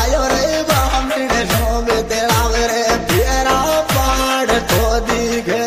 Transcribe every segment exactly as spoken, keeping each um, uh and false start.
आयो रे बामण शोभ तेराव रे तेरा पाड़ तो दिखे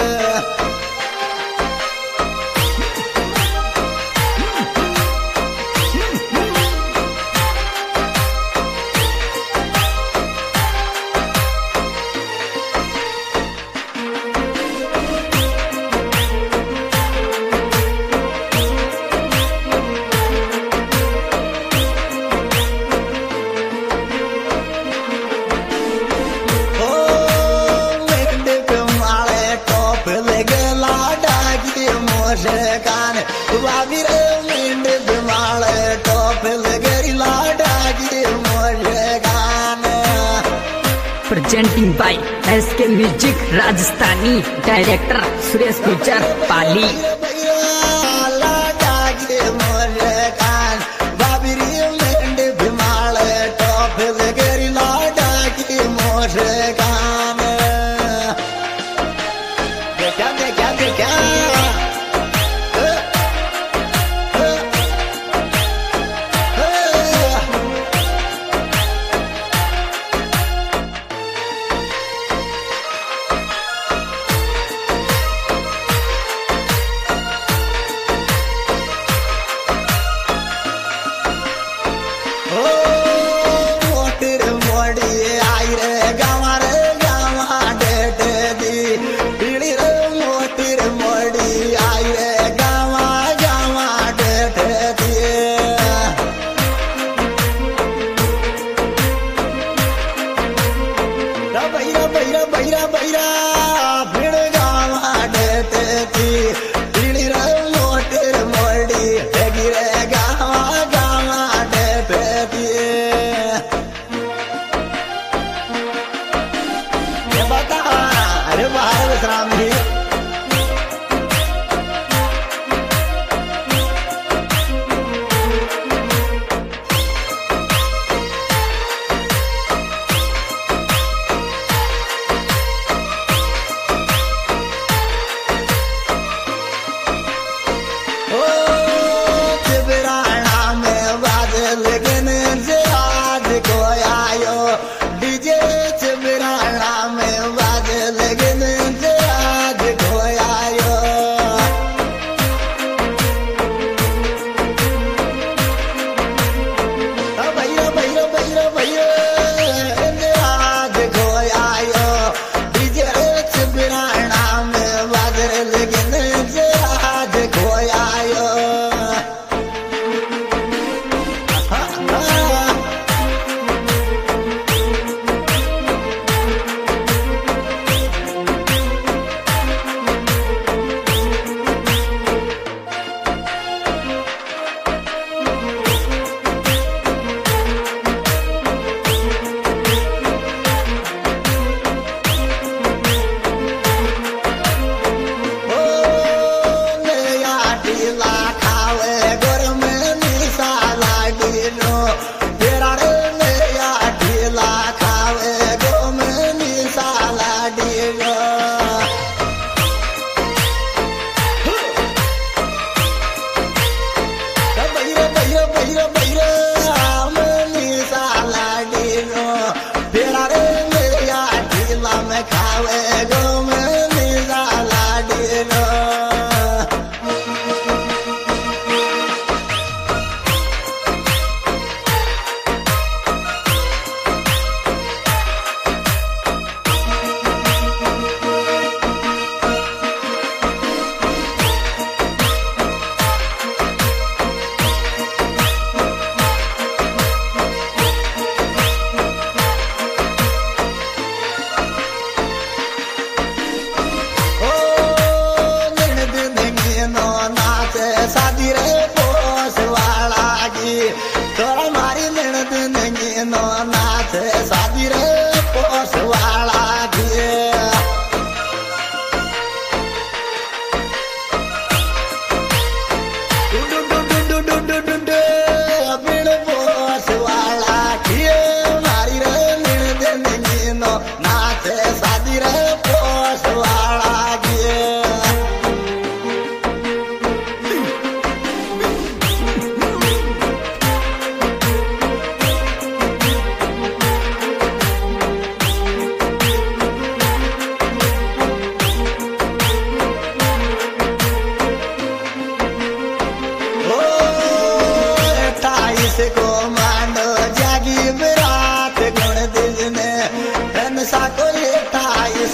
कान बाबी रे मिंड बिमाल टॉप लगरी लाडा की मोरे गान presenting by SK music Rajasthani director Suresh Gujar Pali लाडा की मोरे कान बाबी रे मिंड बिमाल टॉप लगरी लाडा की मोरे गान देखा देखा देखा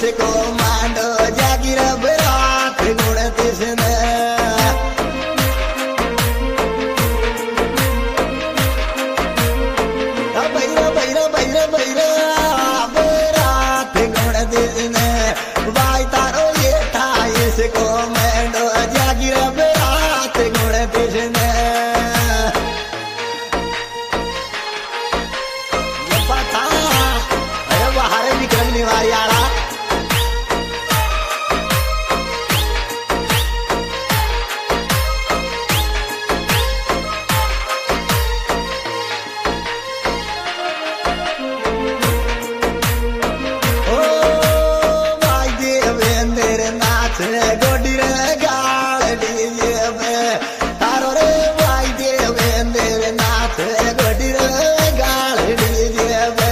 इसको मांडो जागिर बरात गुण तिसने बैरा बैरा बैरा बैरा बरात गुण तिसने भाई तारो ये था इसको मांडो जागिर बरात गुण तिसने विक्रम निवारियाला ओ भाई देवेंद्र नाथ गोडी रे गाल डीजे पे तारो रे भाई देवेंद्र नाथ गोडी रे गाल डीजे पे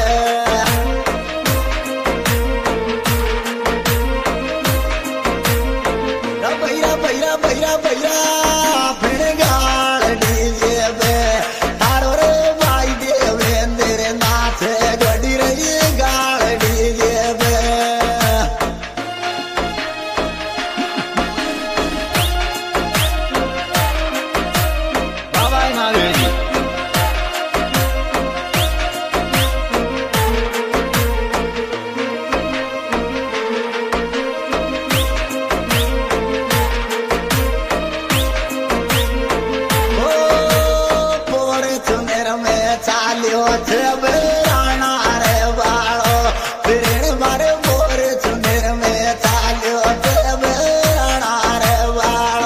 बैरा बैरा बैरा बैरा फिर गाल डीजे पे तारो रे भाई देवेंद्र नाथ गोडी रे गाल डीजे पे बाबा नागेजी चालियो थे बेराना रे बाड़ो फिर मारे मोर चुनेर में चालियो थे बेराना रे बाड़ो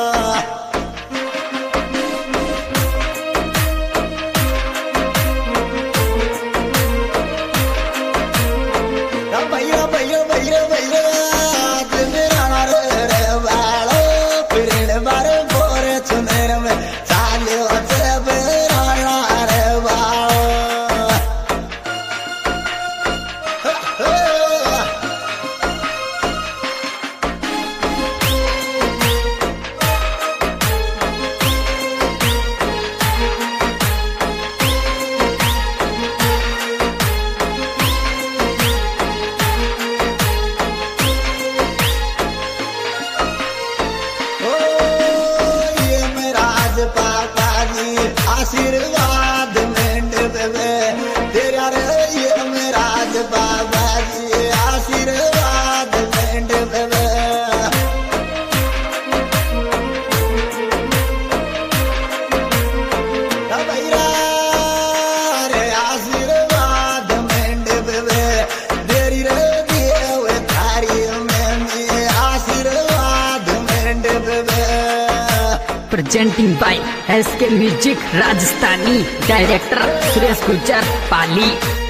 भैया भैया भैया भैया बेराना रे रे बाड़ो फिर मारे मोर चुनेर में चालियो थे बेराना रे बाड़ो पापा जी आशीर्वाद मेंढ बेबे तेरा रे ये मेरा बाबा जी आशीर्वाद मेंढ बेबे भैरा रे आशीर्वाद मेंढ बेबे तेरी रे देव थारी में आशीर्वाद मेंढ बेबे presenting by S K Music Rajasthani, director Suresh Gujjar, Pali.